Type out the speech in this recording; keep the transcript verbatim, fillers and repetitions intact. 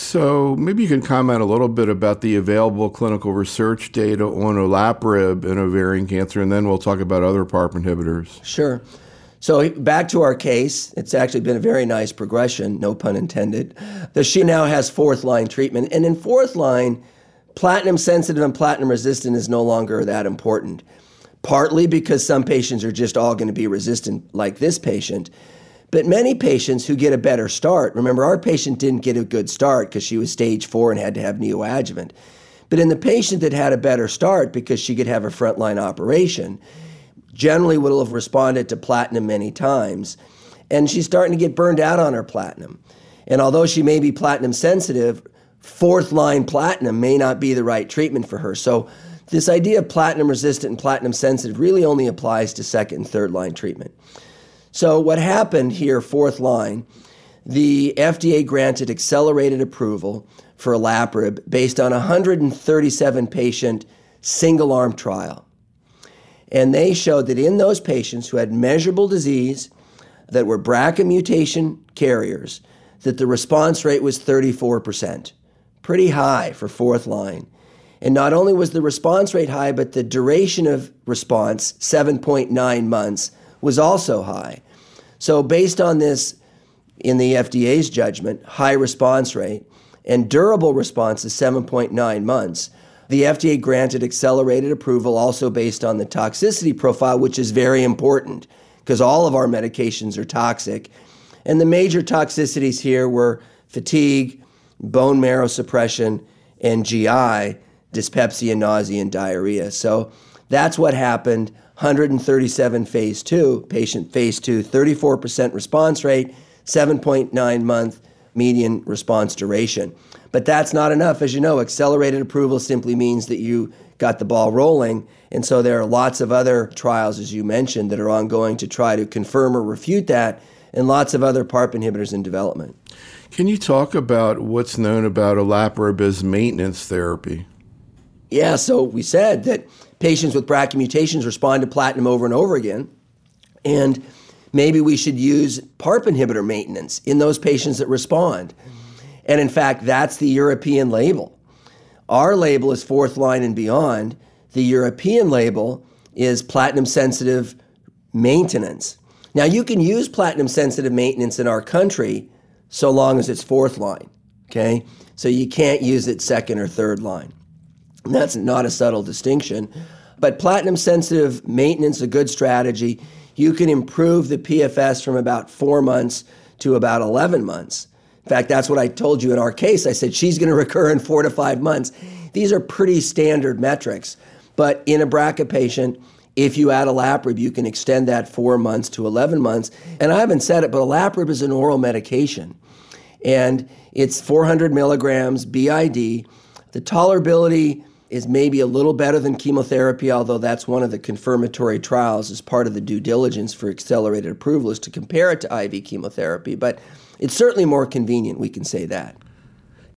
So maybe you can comment a little bit about the available clinical research data on olaparib in ovarian cancer, and then we'll talk about other PARP inhibitors. Sure. So back to our case, it's actually been a very nice progression, no pun intended, that she now has fourth line treatment. And in fourth line, platinum sensitive and platinum resistant is no longer that important, partly because some patients are just all going to be resistant like this patient. But many patients who get a better start, remember our patient didn't get a good start because she was stage four and had to have neoadjuvant. But in the patient that had a better start because she could have a frontline operation, generally will have responded to platinum many times. And she's starting to get burned out on her platinum. And although she may be platinum sensitive, fourth line platinum may not be the right treatment for her. So this idea of platinum resistant and platinum sensitive really only applies to second and third line treatment. So what happened here, fourth line, the F D A granted accelerated approval for olaparib based on a one hundred thirty-seven patient single-arm trial. And they showed that in those patients who had measurable disease that were B R C A mutation carriers, that the response rate was thirty-four percent. Pretty high for fourth line. And not only was the response rate high, but the duration of response, seven point nine months, was also high. So based on this, in the F D A's judgment, high response rate and durable response is seven point nine months, the F D A granted accelerated approval also based on the toxicity profile, which is very important because all of our medications are toxic. And the major toxicities here were fatigue, bone marrow suppression, and G I, dyspepsia, nausea, and diarrhea. So that's what happened. one hundred thirty-seven phase two, patient phase two, thirty-four percent response rate, seven point nine month median response duration. But that's not enough. As you know, accelerated approval simply means that you got the ball rolling. And so there are lots of other trials, as you mentioned, that are ongoing to try to confirm or refute that, and lots of other PARP inhibitors in development. Can you talk about what's known about olaparib as maintenance therapy? Yeah, so we said that patients with B R C A mutations respond to platinum over and over again. And maybe we should use PARP inhibitor maintenance in those patients that respond. And in fact, that's the European label. Our label is fourth line and beyond. The European label is platinum sensitive maintenance. Now, you can use platinum sensitive maintenance in our country so long as it's fourth line, okay? So you can't use it second or third line. And that's not a subtle distinction. But platinum sensitive maintenance, a good strategy. You can improve the P F S from about four months to about eleven months. In fact, that's what I told you in our case. I said she's going to recur in four to five months. These are pretty standard metrics. But in a B R C A patient, if you add olaparib, you can extend that four months to eleven months. And I haven't said it, but olaparib is an oral medication. And it's four hundred milligrams B I D. The tolerability is maybe a little better than chemotherapy, although that's one of the confirmatory trials as part of the due diligence for accelerated approval is to compare it to I V chemotherapy. But it's certainly more convenient, we can say that.